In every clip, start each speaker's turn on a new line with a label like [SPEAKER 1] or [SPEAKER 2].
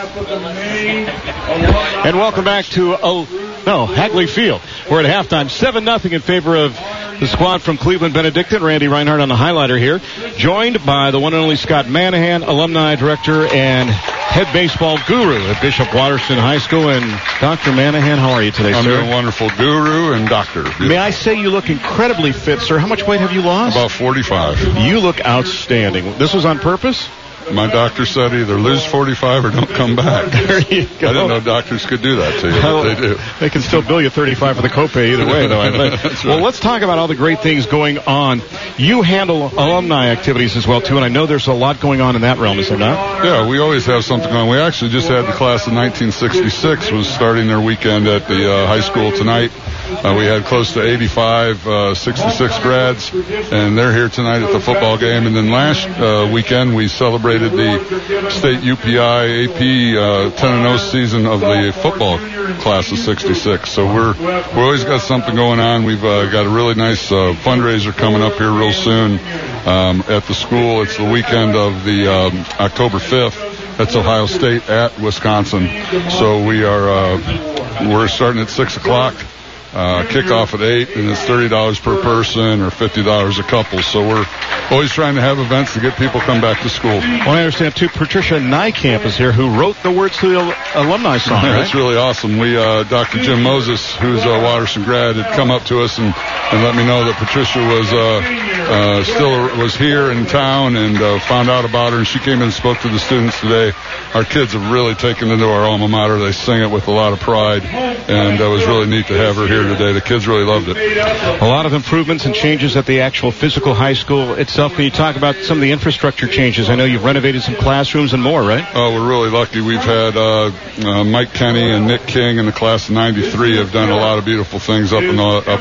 [SPEAKER 1] And welcome back to Hagley Field. We're at halftime, 7-0 in favor of the squad from Cleveland Benedictine. Randy Reinhardt on the highlighter here, joined by the one and only Scott Manahan, alumni director and head baseball guru at Bishop Watterson High School. And Dr. Manahan, how are you today,
[SPEAKER 2] I'm
[SPEAKER 1] sir?
[SPEAKER 2] doing wonderful, guru and doctor. Beautiful.
[SPEAKER 1] May I say you look incredibly fit, sir? How much weight have you lost?
[SPEAKER 2] About 45.
[SPEAKER 1] You look outstanding. This was on purpose?
[SPEAKER 2] My doctor said either lose 45 or don't come back.
[SPEAKER 1] There you go.
[SPEAKER 2] I didn't know doctors could do that to you, but they do.
[SPEAKER 1] They can still bill you $35 for the copay either way, though.
[SPEAKER 2] That's
[SPEAKER 1] Well,
[SPEAKER 2] right.
[SPEAKER 1] let's talk about all the great things going on. You handle alumni activities as well, too, and I know there's a lot going on in that realm, is there not?
[SPEAKER 2] Yeah, we always have something on. We actually just had the class of 1966 was starting their weekend at the high school tonight. We had close to 85 66 grads, and they're here tonight at the football game. And then last weekend we celebrated the state UPI AP 10-0 season of the football class of 66. So we always got something going on. We've got a really nice fundraiser coming up here real soon at the school. It's the weekend of the October 5th. That's Ohio State at Wisconsin. So we're starting at 6 o'clock. Kickoff at 8, and it's $30 per person or $50 a couple. So we're always trying to have events to get people come back to school.
[SPEAKER 1] Well, I understand, too, Patricia Nykamp is here, who wrote the words to the alumni song, right?
[SPEAKER 2] That's really awesome. We, Dr. Jim Moses, who's a Watterson grad, had come up to us and let me know that Patricia was here in town and found out about her, and she came in and spoke to the students today. Our kids have really taken into our alma mater. They sing it with a lot of pride, and it was really neat to have her here today. The kids really loved it.
[SPEAKER 1] A lot of improvements and changes at the actual physical high school itself. Can you talk about some of the infrastructure changes? I know you've renovated some classrooms and more, right?
[SPEAKER 2] Oh, we're really lucky. We've had Mike Kenny and Nick King in the class of 93 have done a lot of beautiful things up in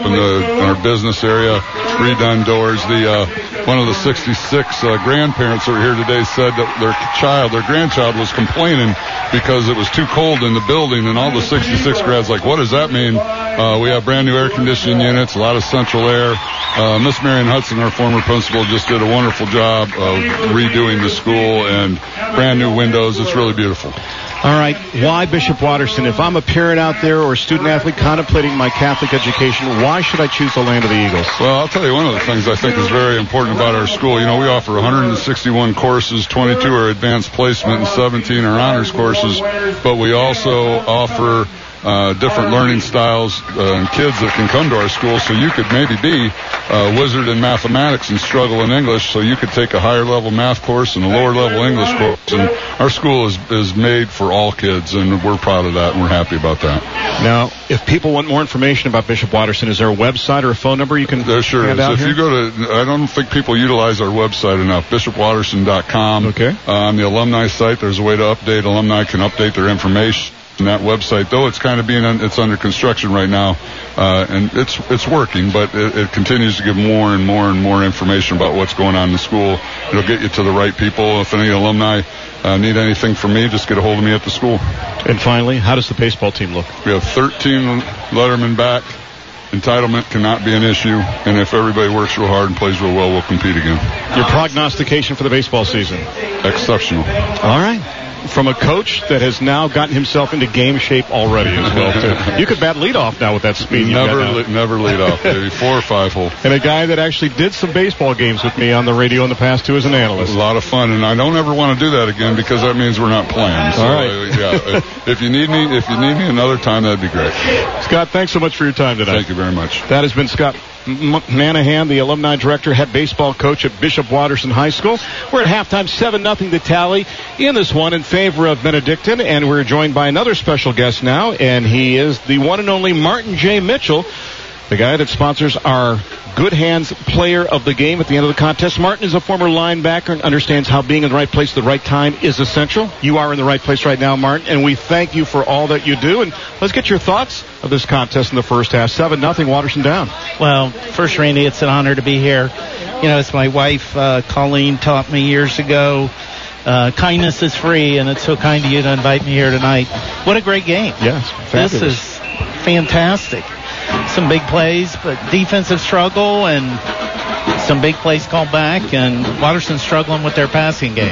[SPEAKER 2] our business area, redone doors. One of the 66 grandparents that were here today said that their grandchild was complaining because it was too cold in the building, and all the 66 grads like, what does that mean? We have brand new air conditioning units, a lot of central air. Miss Marion Hudson, our former principal, just did a wonderful job of redoing the school and brand new windows. It's really beautiful.
[SPEAKER 1] All right, why Bishop Watterson? If I'm a parent out there or a student athlete contemplating my Catholic education, why should I choose the land of the Eagles?
[SPEAKER 2] Well, I'll tell you one of the things I think is very important about our school. You know, we offer 161 courses, 22 are advanced placement, and 17 are honors courses, but we also offer different learning styles and kids that can come to our school. So you could maybe be a wizard in mathematics and struggle in English, so you could take a higher level math course and a lower level English course. And our school is made for all kids, and we're proud of that, and we're happy about that.
[SPEAKER 1] Now, if people want more information about Bishop Watterson, is there a website or a phone number you can
[SPEAKER 2] There sure
[SPEAKER 1] hand
[SPEAKER 2] is.
[SPEAKER 1] out
[SPEAKER 2] If
[SPEAKER 1] here?
[SPEAKER 2] you go to, I don't think people utilize our website enough, bishopwatterson.com.
[SPEAKER 1] Okay.
[SPEAKER 2] On the alumni site, there's a way to update. Alumni can update their information on that website, though it's kind of it's under construction right now, and it's working, but it continues to give more and more and more information about what's going on in the school. It'll get you to the right people. If any alumni need anything from me, just get a hold of me at the school.
[SPEAKER 1] And finally, how does the baseball team look?
[SPEAKER 2] We have 13 lettermen back. Entitlement cannot be an issue, and if everybody works real hard and plays real well, we'll compete again.
[SPEAKER 1] Your prognostication for the baseball season?
[SPEAKER 2] Exceptional.
[SPEAKER 1] All right. From a coach that has now gotten himself into game shape already as well, too. You could bat leadoff now with that speed you've got now.
[SPEAKER 2] Never lead off, maybe 4 or 5 hole.
[SPEAKER 1] And a guy that actually did some baseball games with me on the radio in the past, too, as an analyst.
[SPEAKER 2] A lot of fun, and I don't ever want to do that again because that means we're not playing. So,
[SPEAKER 1] all right.
[SPEAKER 2] Yeah, if you need me another time, that'd be great.
[SPEAKER 1] Scott, thanks so much for your time tonight.
[SPEAKER 2] Thank you very much.
[SPEAKER 1] That has been Scott Manahan, the alumni director, head baseball coach at Bishop Watterson High School. We're at halftime, 7-0 the tally in this one in favor of Benedictine, and we're joined by another special guest now, and he is the one and only Martin J. Mitchell, the guy that sponsors our Good Hands Player of the Game at the end of the contest. Martin is a former linebacker and understands how being in the right place at the right time is essential. You are in the right place right now, Martin, and we thank you for all that you do. And let's get your thoughts of this contest in the first half. 7-0, Watterson down.
[SPEAKER 3] Well, first, Randy, it's an honor to be here. You know, as my wife, Colleen, taught me years ago, kindness is free, and it's so kind of you to invite me here tonight. What a great game.
[SPEAKER 1] Yes, fabulous.
[SPEAKER 3] This is fantastic. Some big plays, but defensive struggle and some big plays called back, and Watterson struggling with their passing game.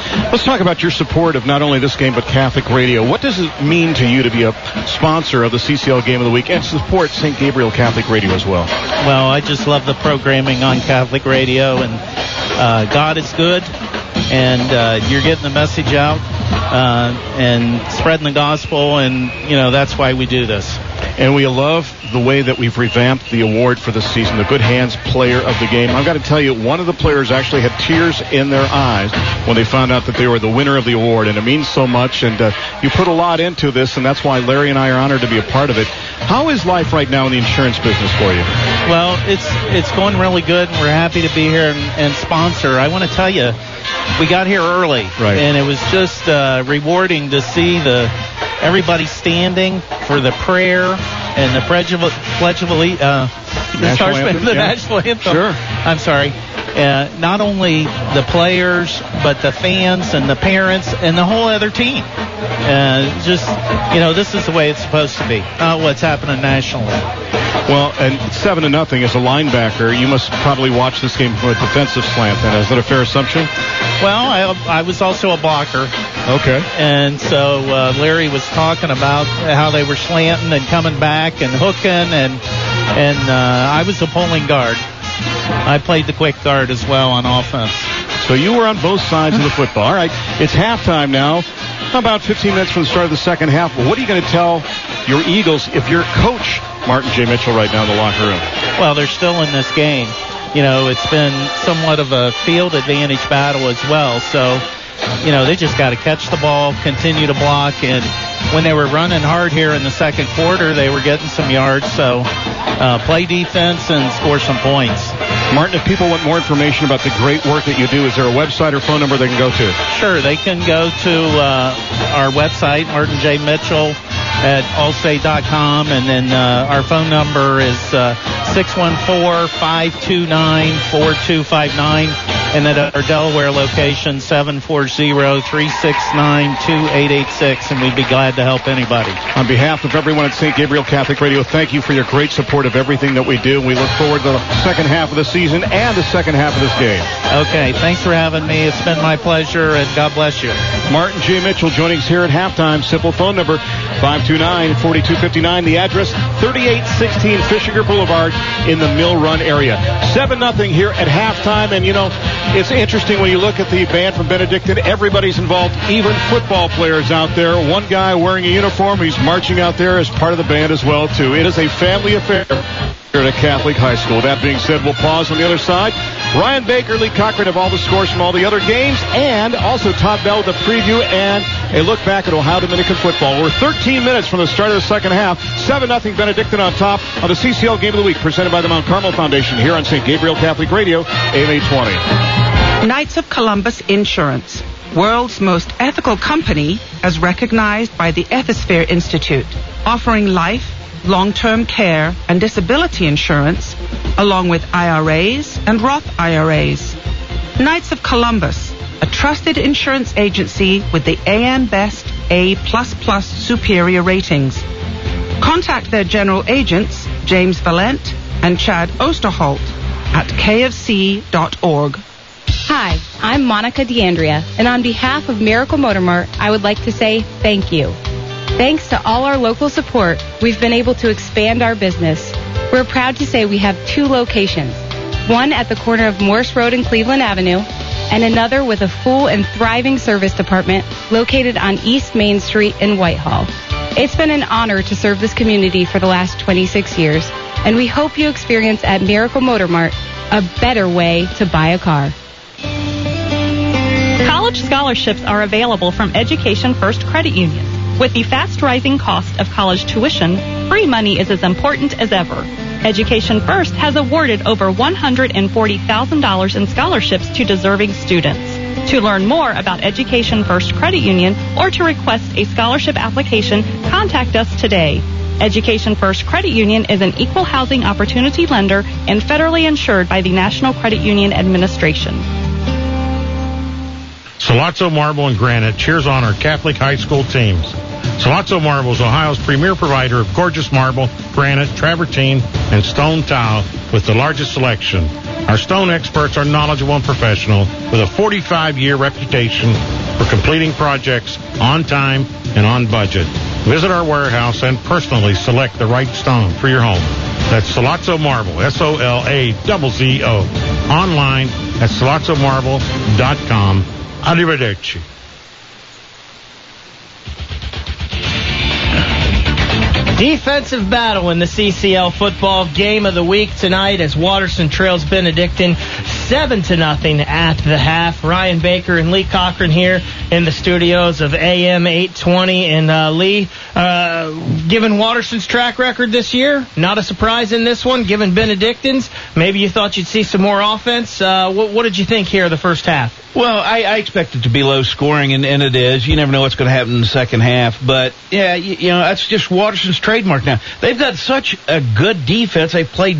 [SPEAKER 1] Let's talk about your support of not only this game but Catholic Radio. What does it mean to you to be a sponsor of the CCL Game of the Week and support St. Gabriel Catholic Radio as well?
[SPEAKER 3] Well, I just love the programming on Catholic Radio, and God is good, and you're getting the message out and spreading the gospel, and, that's why we do this.
[SPEAKER 1] And we love the way that we've revamped the award for the season, the Good Hands Player of the Game. I've got to tell you, one of the players actually had tears in their eyes when they found out that they were the winner of the award, and it means so much, and you put a lot into this, and that's why Larry and I are honored to be a part of it. How is life right now in the insurance business for you?
[SPEAKER 3] Well, it's going really good, and we're happy to be here and sponsor. I want to tell you, we got here early,
[SPEAKER 1] right,
[SPEAKER 3] and it was just rewarding to see everybody standing for the prayer and the national anthem.
[SPEAKER 1] Sure.
[SPEAKER 3] I'm sorry. Not only the players, but the fans and the parents and the whole other team. This is the way it's supposed to be, not what's happening nationally.
[SPEAKER 1] Well, and 7-0 as a linebacker, you must probably watch this game from a defensive slant then. Is that a fair assumption?
[SPEAKER 3] Well, I was also a blocker.
[SPEAKER 1] Okay.
[SPEAKER 3] And so Larry was talking about how they were slanting and coming back and hooking, and I was a pulling guard. I played the quick guard as well on offense.
[SPEAKER 1] So you were on both sides of the football. All right, it's halftime now. About 15 minutes from the start of the second half. What are you going to tell your Eagles if you're Coach Martin J. Mitchell right now in the locker room?
[SPEAKER 3] Well, they're still in this game. It's been somewhat of a field advantage battle as well. So, they just got to catch the ball, continue to block, and when they were running hard here in the second quarter, they were getting some yards. So play defense and score some points.
[SPEAKER 1] Martin, if people want more information about the great work that you do, is there a website or phone number they can go to?
[SPEAKER 3] Sure, they can go to our website, Martin J. Mitchell at allstate.com, and then our phone number is 614-529-4259, and at our Delaware location, 740-369-2886, and we'd be glad to help anybody.
[SPEAKER 1] On behalf of everyone at St. Gabriel Catholic Radio, thank you for your great support of everything that we do. We look forward to the second half of the season and the second half of this game.
[SPEAKER 3] Okay, thanks for having me. It's been my pleasure, and God bless you.
[SPEAKER 1] Martin J. Mitchell joining us here at halftime. Simple phone number 529-4259. The address 3816 Fishinger Boulevard in the Mill Run area. 7-0 here at halftime, and it's interesting when you look at the band from Benedictine. Everybody's involved, even football players out there. One guy wearing a uniform, he's marching out there as part of the band as well, too. It is a family affair here at Catholic High School. That being said, we'll pause on the other side. Ryan Baker, Lee Cochran have all the scores from all the other games, and also Todd Bell with a preview and a look back at Ohio Dominican football. We're 13 minutes from the start of the second half. 7-0 Benedictine on top of the CCL Game of the Week, presented by the Mount Carmel Foundation here on St. Gabriel Catholic Radio, AM 820.
[SPEAKER 4] Knights of Columbus Insurance, world's most ethical company as recognized by the Ethisphere Institute, offering life, long-term care, and disability insurance, along with IRAs and Roth IRAs. Knights of Columbus, a trusted insurance agency with the AM Best A++ superior ratings. Contact their general agents, James Valent and Chad Osterholt, at kfc.org.
[SPEAKER 5] Hi, I'm Monica DeAndrea, and on behalf of Miracle Motor Mart, I would like to say thank you. Thanks to all our local support, we've been able to expand our business. We're proud to say we have 2 locations, one at the corner of Morse Road and Cleveland Avenue, and another with a full and thriving service department located on East Main Street in Whitehall. It's been an honor to serve this community for the last 26 years, and we hope you experience at Miracle Motor Mart a better way to buy a car.
[SPEAKER 6] College scholarships are available from Education First Credit Union. With the fast-rising cost of college tuition, free money is as important as ever. Education First has awarded over $140,000 in scholarships to deserving students. To learn more about Education First Credit Union or to request a scholarship application, contact us today. Education First Credit Union is an equal housing opportunity lender and federally insured by the National Credit Union Administration.
[SPEAKER 7] Sollozzo Marble and Granite cheers on our Catholic high school teams. Sollozzo Marble is Ohio's premier provider of gorgeous marble, granite, travertine, and stone tile with the largest selection. Our stone experts are knowledgeable and professional with a 45-year reputation for completing projects on time and on budget. Visit our warehouse and personally select the right stone for your home. That's Sollozzo Marble, Solazzo. Online at solazzomarble.com. Arrivederci.
[SPEAKER 8] Defensive battle in the CCL football game of the week tonight as Waterson trails Benedictine 7-0 at the half. Ryan Baker and Lee Cochran here in the studios of AM 820. And Lee, given Waterson's track record this year, not a surprise in this one. Given Benedictine's, maybe you thought you'd see some more offense. What did you think here of the first half?
[SPEAKER 9] Well, I expect it to be low scoring, and it is. You never know what's going to happen in the second half. But, yeah, that's just Waterson's trademark now. They've got such a good defense. They've played,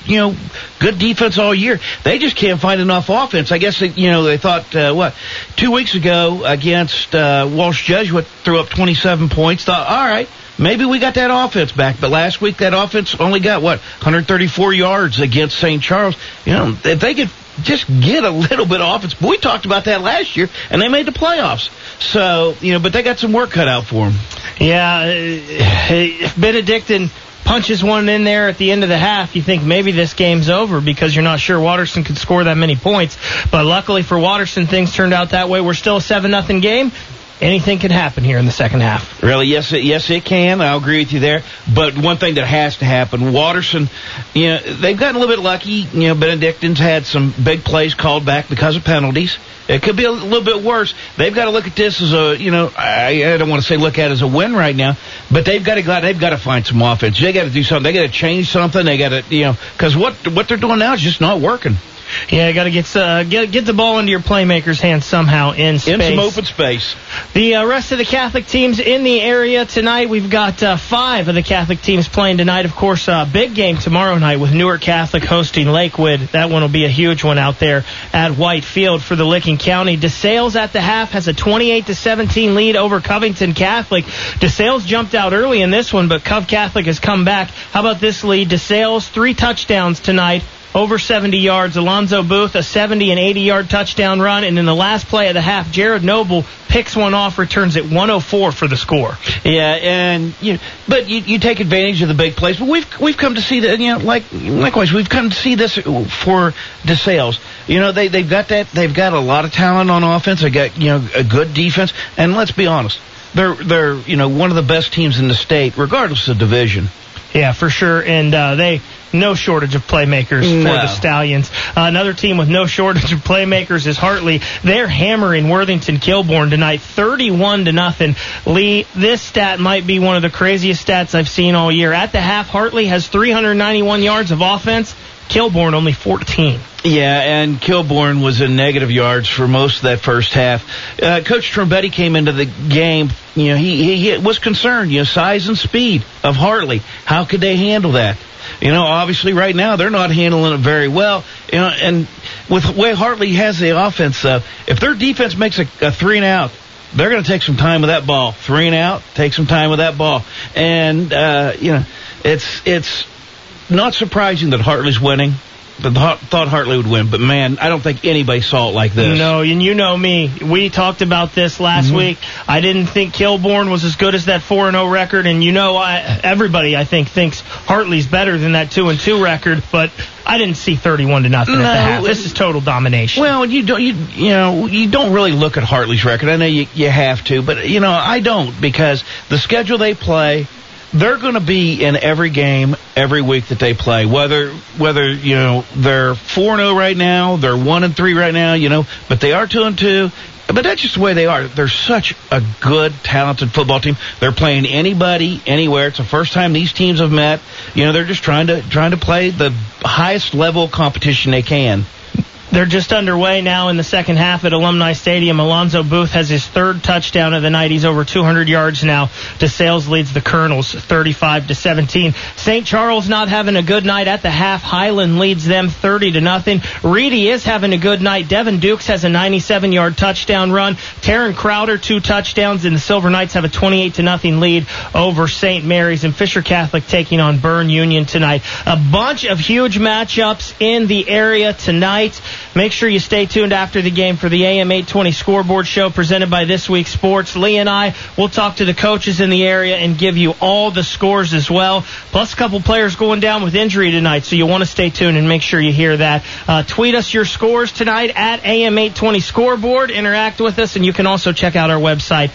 [SPEAKER 9] good defense all year. They just can't find enough offense. I guess, they thought, 2 weeks ago against Walsh Jesuit threw up 27 points. Thought, all right, maybe we got that offense back. But last week that offense only got, 134 yards against St. Charles. If they could just get a little bit of offense. We talked about that last year, and they made the playoffs. So, but they got some work cut out for them.
[SPEAKER 8] Yeah, if Benedictine punches one in there at the end of the half, you think maybe this game's over because you're not sure Waterson could score that many points. But luckily for Waterson, things turned out that way. We're still a 7-0 game. Anything can happen here in the second half.
[SPEAKER 9] Really? Yes, it can. I'll agree with you there. But one thing that has to happen, Waterson, they've gotten a little bit lucky. Benedictine's had some big plays called back because of penalties. It could be a little bit worse. They've got to look at this as I don't want to say look at it as a win right now, but they've got to find some offense. They got to do something. They got to change something. They got to, because what they're doing now is just not working.
[SPEAKER 8] Yeah, got to get the ball into your playmakers' hands somehow in space.
[SPEAKER 9] In some open space.
[SPEAKER 8] The rest of the Catholic teams in the area tonight, we've got 5 of the Catholic teams playing tonight. Of course, big game tomorrow night with Newark Catholic hosting Lakewood. That one will be a huge one out there at White Field for the Licking County. DeSales at the half has a 28-17 lead over Covington Catholic. DeSales jumped out early in this one, but Cov Catholic has come back. How about this lead? DeSales 3 touchdowns tonight. Over 70 yards. Alonzo Booth, a 70 and 80-yard touchdown run. And in the last play of the half, Jared Noble picks one off, returns it 104 for the score.
[SPEAKER 9] Yeah, and but you take advantage of the big plays. But we've come to see that, likewise, we've come to see this for DeSales. They've got that. They've got a lot of talent on offense. They got a good defense. And let's be honest, they're one of the best teams in the state, regardless of division.
[SPEAKER 8] Yeah, for sure. And no shortage of playmakers for the Stallions. Another team with no shortage of playmakers is Hartley. They're hammering Worthington Kilbourne tonight, 31-0. Lee, this stat might be one of the craziest stats I've seen all year. At the half, Hartley has 391 yards of offense. Kilbourne only 14.
[SPEAKER 9] Yeah, and Kilbourne was in negative yards for most of that first half. Coach Trombetti came into the game. He was concerned. Size and speed of Hartley. How could they handle that? Obviously right now they're not handling it very well. And with the way Hartley has the offense, if their defense makes a 3-and-out, they're going to take some time with that ball. 3-and-out, take some time with that ball. And it's not surprising that Hartley's winning. Thought Hartley would win, but man, I don't think anybody saw it like this.
[SPEAKER 8] No, and you know me. We talked about this last week. I didn't think Kilbourne was as good as that 4-0 record, and everybody I think thinks Hartley's better than that 2-2 record, but I didn't see 31-0 at the half. This is total domination.
[SPEAKER 9] Well, you don't really look at Hartley's record. I know you have to, but I don't, because the schedule they play, they're going to be in every game every week that they play. Whether they're 4-0 right now, they're 1-3 right now, but they are 2-2. But that's just the way they are. They're such a good, talented football team. They're playing anybody, anywhere. It's the first time these teams have met. They're just trying to play the highest level of competition they can.
[SPEAKER 8] They're just underway now in the second half at Alumni Stadium. Alonzo Booth has his third touchdown of the night. He's over 200 yards now. DeSales leads the Colonels 35-17. St. Charles not having a good night at the half. Highland leads them 30-0. Reedy is having a good night. Devin Dukes has a 97-yard touchdown run. Taryn Crowder 2 touchdowns, and the Silver Knights have a 28-0 lead over St. Mary's. And Fisher Catholic taking on Bern Union tonight. A bunch of huge matchups in the area tonight. Make sure you stay tuned after the game for the AM 820 Scoreboard Show presented by This Week Sports. Lee and I will talk to the coaches in the area and give you all the scores as well. Plus a couple players going down with injury tonight, so you want to stay tuned and make sure you hear that. Tweet us your scores tonight at AM 820 Scoreboard. Interact with us, and you can also check out our website,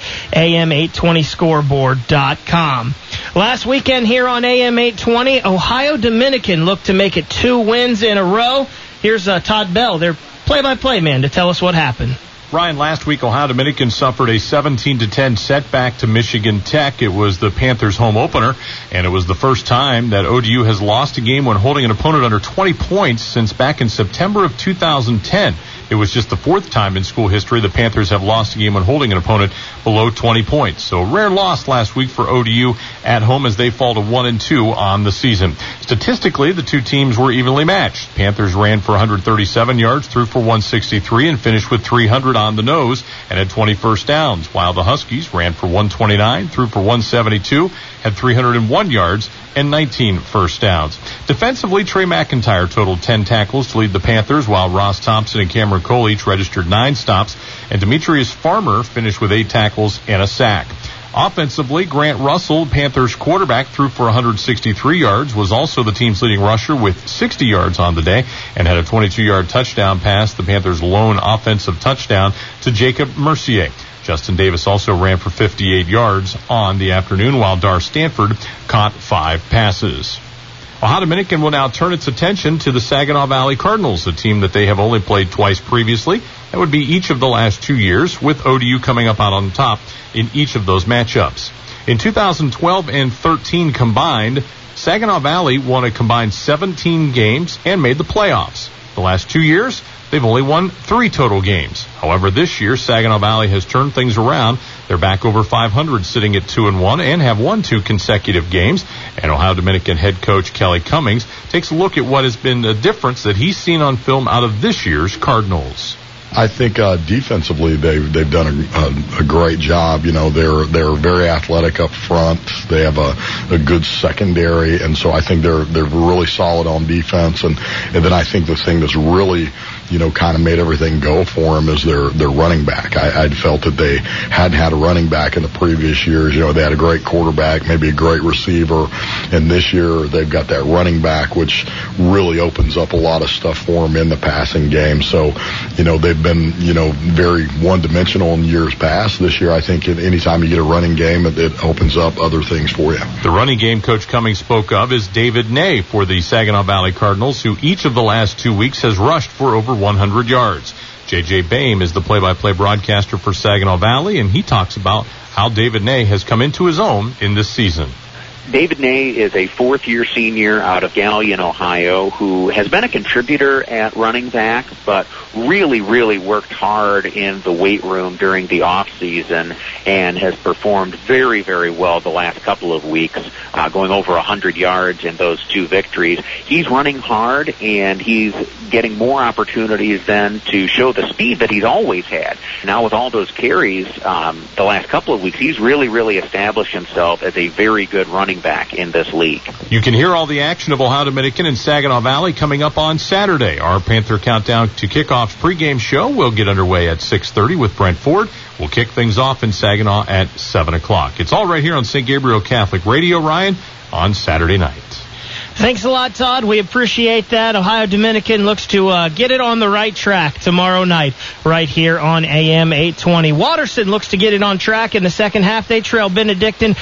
[SPEAKER 8] am820scoreboard.com. Last weekend here on AM 820, Ohio Dominican looked to make it 2 wins in a row. Here's Todd Bell, their play-by-play man, to tell us what happened.
[SPEAKER 10] Ryan, last week Ohio Dominican suffered a 17-10 setback to Michigan Tech. It was the Panthers' home opener, and it was the first time that ODU has lost a game when holding an opponent under 20 points since back in September of 2010. It was just the 4th time in school history the Panthers have lost a game when holding an opponent below 20 points. So a rare loss last week for ODU at home as they fall to 1-2 on the season. Statistically, the two teams were evenly matched. Panthers ran for 137 yards, threw for 163, and finished with 300 on the nose and had 20 first downs, while the Huskies ran for 129, threw for 172, had 301 yards, and 19 first downs. Defensively, Trey McIntyre totaled 10 tackles to lead the Panthers, while Ross Thompson and Cameron Cole each registered 9 stops, and Demetrius Farmer finished with 8 tackles and a sack. Offensively, Grant Russell, Panthers quarterback, threw for 163 yards, was also the team's leading rusher with 60 yards on the day, and had a 22-yard touchdown pass, the Panthers' lone offensive touchdown, to Jacob Mercier. Justin Davis also ran for 58 yards on the afternoon, while Dar Stanford caught 5 passes. Ohio Dominican will now turn its attention to the Saginaw Valley Cardinals, a team that they have only played twice previously. That would be each of the last 2 years, with ODU coming up out on top in each of those matchups. In 2012 and 13 combined, Saginaw Valley won a combined 17 games and made the playoffs. The last 2 years, they've only won 3 total games. However, this year, Saginaw Valley has turned things around. They're back over 500, sitting at 2-1, and have won 2 consecutive games. And Ohio Dominican head coach Kelly Cummings takes a look at what has been the difference that he's seen on film out of this year's Cardinals.
[SPEAKER 11] I think defensively they've done a great job. You know, they're very athletic up front. They have a good secondary, and so I think they're really solid on defense. And then I think the thing that's really, you know, kind of made everything go for them is their running back. I'd felt that they hadn't had a running back in the previous years. You know, they had a great quarterback, maybe a great receiver, and this year they've got that running back, which really opens up a lot of stuff for them in the passing game. So, you know, they've been, you know, very one-dimensional in years past. This year, I think anytime you get a running game, it opens up other things for you.
[SPEAKER 10] The running game Coach Cummings spoke of is David Ney for the Saginaw Valley Cardinals, who each of the last 2 weeks has rushed for over 100 yards. J.J. Boehm is the play-by-play broadcaster for Saginaw Valley, and he talks about how David Ney has come into his own in this season.
[SPEAKER 12] David Ney is a 4th-year senior out of Galion, Ohio, who has been a contributor at running back, but really worked hard in the weight room during the off-season and has performed very, very well the last couple of weeks, going over 100 yards in those 2 victories. He's running hard, and he's getting more opportunities then to show the speed that he's always had. Now with all those carries the last couple of weeks, he's really established himself as a very good running back in this league.
[SPEAKER 10] You can hear all the action of Ohio Dominican and Saginaw Valley coming up on Saturday. Our Panther Countdown to Kickoff's pregame show will get underway at 6:30 with Brent Ford. We'll kick things off in Saginaw at 7 o'clock. It's all right here on St. Gabriel Catholic Radio, Ryan, on Saturday night.
[SPEAKER 8] Thanks a lot, Todd. We appreciate that. Ohio Dominican looks to get it on the right track tomorrow night right here on AM 820. Watterson looks to get it on track in the second half. They trail Benedictine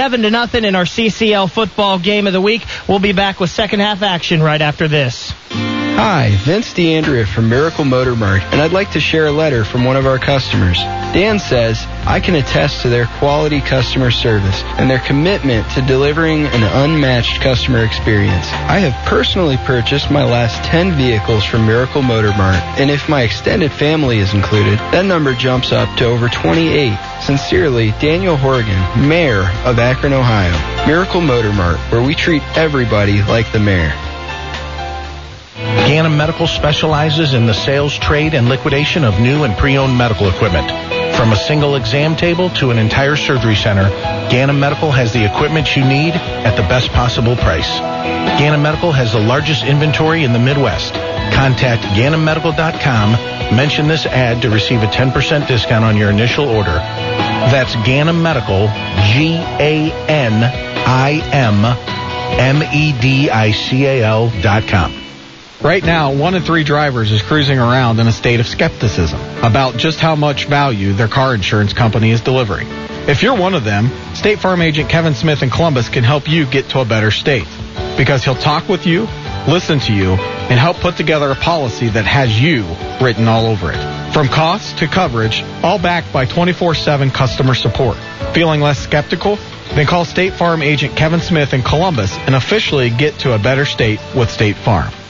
[SPEAKER 8] 7-0 in our CCL football game of the week. We'll be back with second half action right after this.
[SPEAKER 13] Hi, Vince DeAndrea from Miracle Motor Mart, and I'd like to share a letter from one of our customers. Dan says, I can attest to their quality customer service and their commitment to delivering an unmatched customer experience. I have personally purchased my last 10 vehicles from Miracle Motor Mart, and if my extended family is included, that number jumps up to over 28. Sincerely, Daniel Horgan, Mayor of Akron, Ohio. Miracle Motor Mart, where we treat everybody like the mayor.
[SPEAKER 14] Ganem Medical specializes in the sales, trade, and liquidation of new and pre-owned medical equipment. From a single exam table to an entire surgery center, Ganem Medical has the equipment you need at the best possible price. Ganem Medical has the largest inventory in the Midwest. Contact GanemMedical.com, mention this ad to receive a 10% discount on your initial order. That's Ganem Medical, GANIMMEDICAL.com.
[SPEAKER 15] Right now, 1 in 3 drivers is cruising around in a state of skepticism about just how much value their car insurance company is delivering. If you're one of them, State Farm agent Kevin Smith in Columbus can help you get to a better state, because he'll talk with you, listen to you, and help put together a policy that has you written all over it. From cost to coverage, all backed by 24/7 customer support. Feeling less skeptical? Then call State Farm agent Kevin Smith in Columbus and officially get to a better state with State Farm.